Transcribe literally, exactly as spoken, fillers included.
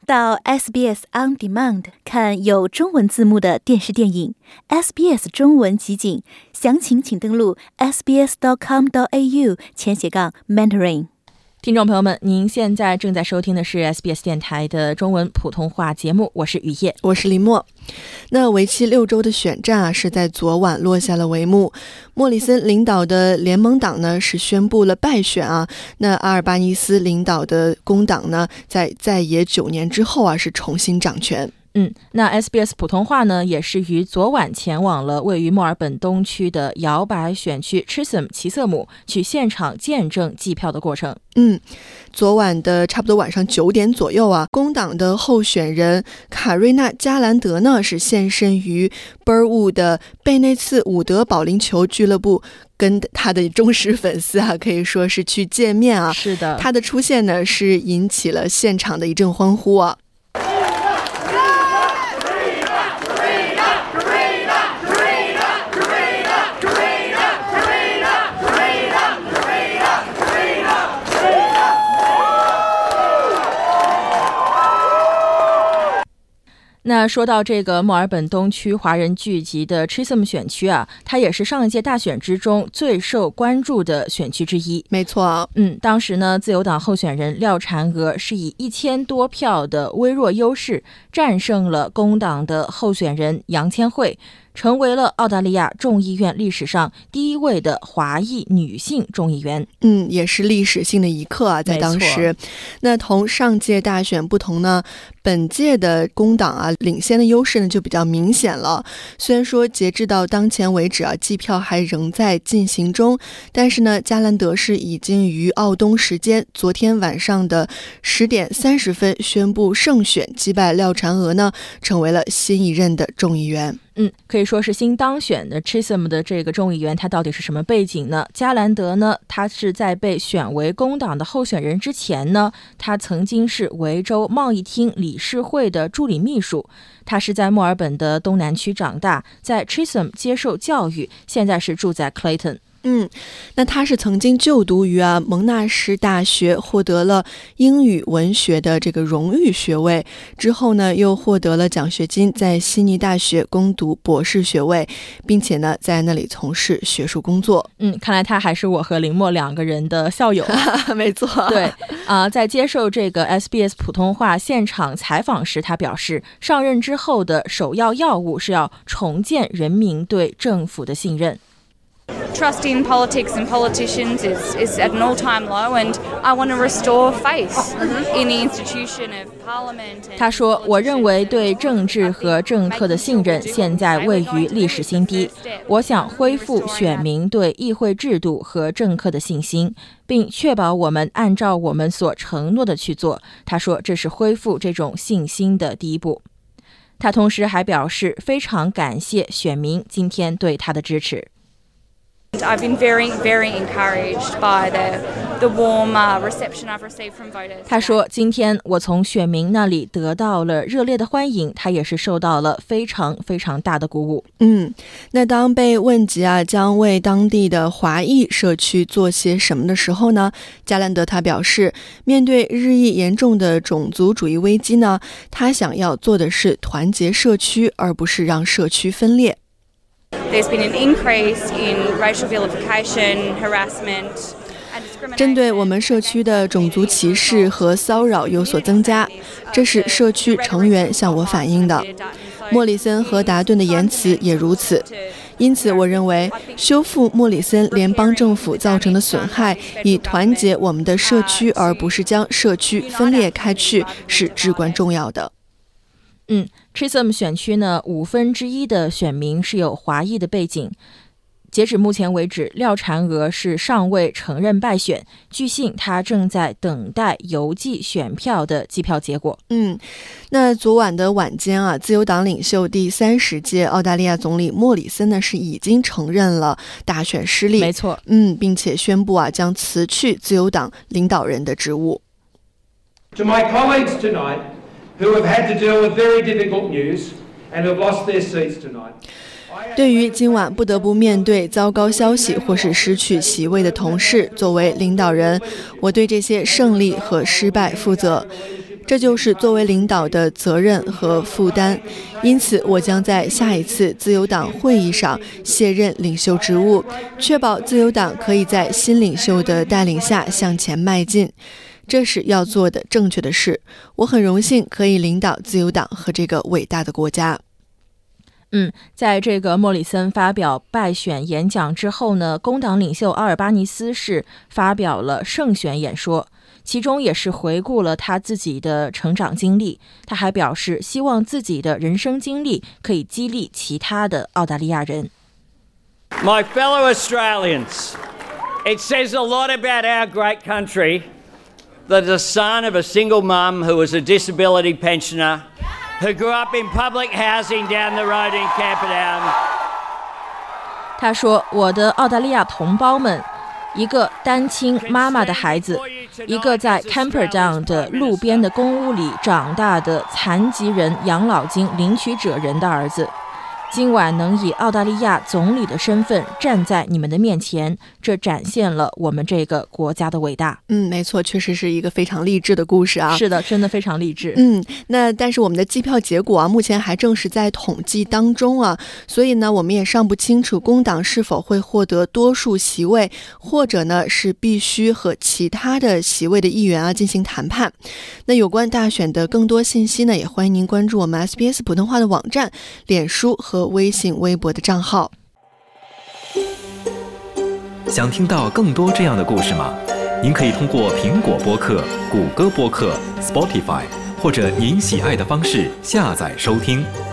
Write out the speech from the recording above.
到 S B S On Demand 看有中文字幕的电视电影 S B S 中文集锦，详情请登录 s b s dot com dot a u 前斜杠 mentoring。 听众朋友们，您现在正在收听的是 S B S 电台的中文普通话节目，我是雨夜， 我是林默。那为期六周的选战啊，是在昨晚落下了帷幕。莫里森领导的联盟党呢是宣布了败选啊。那阿尔巴尼斯领导的工党呢，在在野九年之后啊，是重新掌权。 嗯，那 S B S 普通话呢，也是于昨晚前往了位于墨尔本东区的摇摆选区 Chisholm 奇瑟姆，去现场见证计票的过程。 嗯，昨晚的差不多晚上九点左右啊，工党的候选人卡瑞娜·加兰德呢是现身于 Burwood 的贝内茨伍德保龄球俱乐部，跟他的忠实粉丝啊可以说是去见面啊。 是的， 他的出现呢是引起了现场的一阵欢呼啊。 那说到这个墨尔本东区华人聚集的 Chisholm 选区啊，它也是上一届大选之中最受关注的选区之一。 没错， 嗯，当时呢，自由党候选人廖婵娥是以一千多票的微弱优势战胜了工党的候选人杨千惠，成为了澳大利亚众议院历史上第一位的华裔女性众议员。 嗯，也是历史性的一刻啊，在当时。那同上届大选不同呢，本届的工党啊领先的优势呢就比较明显了。虽然说截至到当前为止啊，计票还仍在进行中，但是呢，加兰德是已经于澳东时间昨天晚上的十点三十分宣布胜选，击败廖婵娥呢，成为了新一任的众议员。 嗯，可以说是新当选的 Chisholm 的这个众议员，他到底是什么背景呢？加兰德呢，他是在被选为工党的候选人之前呢，他曾经是维州贸易厅理事会的助理秘书，他是在墨尔本的东南区长大，在 Chisholm 接受教育，现在是住在 Clayton。 嗯，那他是曾经就读于啊蒙纳什大学，获得了英语文学的这个荣誉学位，之后呢又获得了奖学金，在悉尼大学攻读博士学位，并且呢在那里从事学术工作。 嗯，看来他还是我和林默两个人的校友。 没错， 对啊、呃，在接受这个 S B S 普通话现场采访时，他表示，上任之后的首要要务是要重建人民对政府的信任。 Trust in politics and politicians is, is at an all-time low, and I want to restore faith in the institution of parliament. 他说，我认为对政治和政客的信任现在位于历史新低，我想恢复选民对议会制度和政客的信心，并确保我们按照我们所承诺的去做。他说，这是恢复这种信心的第一步。他同时还表示，非常感谢选民今天对他的支持。 I've been very, very encouraged by the, the warm uh, reception I've received from voters. 他说，今天我从选民那里得到了热烈的欢迎，他也是受到了非常非常大的鼓舞。 嗯，那当被问及啊将为当地的华裔社区做些什么的时候呢，加兰德他表示，面对日益严重的种族主义危机呢，他想要做的是团结社区，而不是让社区分裂。 There's been an increase in racial vilification, harassment, and discrimination. 针对我们社区的种族歧视和骚扰有所增加，这是社区成员向我反映的。莫里森和达顿的言辞也如此。因此，我认为修复莫里森联邦政府造成的损害，以团结我们的社区，而不是将社区分裂开去，是至关重要的。 嗯 Chisholm 选区呢，五分之一的选民是有华裔的背景。截止目前为止，廖婵娥是尚未承认败选，据信她正在等待邮寄选票的计票结果。 嗯，那昨晚的晚间啊，自由党领袖第三十届澳大利亚总理莫里森呢是已经承认了大选失利， 没错， 嗯，并且宣布啊将辞去自由党领导人的职务。 To my colleagues tonight,who have had to deal with very difficult news and have lost their seats tonight. 对于今晚不得不面对糟糕消息或是失去席位的同事，作为领导人，我对这些胜利和失败负责。 这就是作为领导的责任和负担。因此，我将在下一次自由党会议上卸任领袖职务，确保自由党可以在新领袖的带领下向前迈进。这是要做的正确的事。我很荣幸可以领导自由党和这个伟大的国家。 嗯，在这个莫里森发表败选演讲之后呢，工党领袖阿尔巴尼斯是发表了胜选演说，其中也是回顾了他自己的成长经历。他还表示，希望自己的人生经历可以激励其他的澳大利亚人。 My fellow Australians, it says a lot about our great country that the son of a single mum who was a disability pensioner who grew up in public housing down the road in Camperdown. 他说，我的澳大利亚同胞们，一个单亲妈妈的孩子，一个在 Camperdown 的路边的公屋里长大的残疾人养老金领取者人的儿子，今晚能以澳大利亚总理的身份站在你们的面前，这展现了我们这个国家的伟大。 嗯，没错，确实是一个非常励志的故事啊。 是的，真的非常励志。 嗯，那但是我们的计票结果啊，目前还正是在统计当中啊，所以呢，我们也尚不清楚工党是否会获得多数席位，或者呢是必须和其他的席位的议员啊进行谈判。那有关大选的更多信息呢，也欢迎您关注我们 S B S 普通话的网站、脸书和微信、微博的账号。 想听到更多这样的故事吗？您可以通过苹果播客、谷歌播客、Spotify 或者您喜爱的方式下载收听。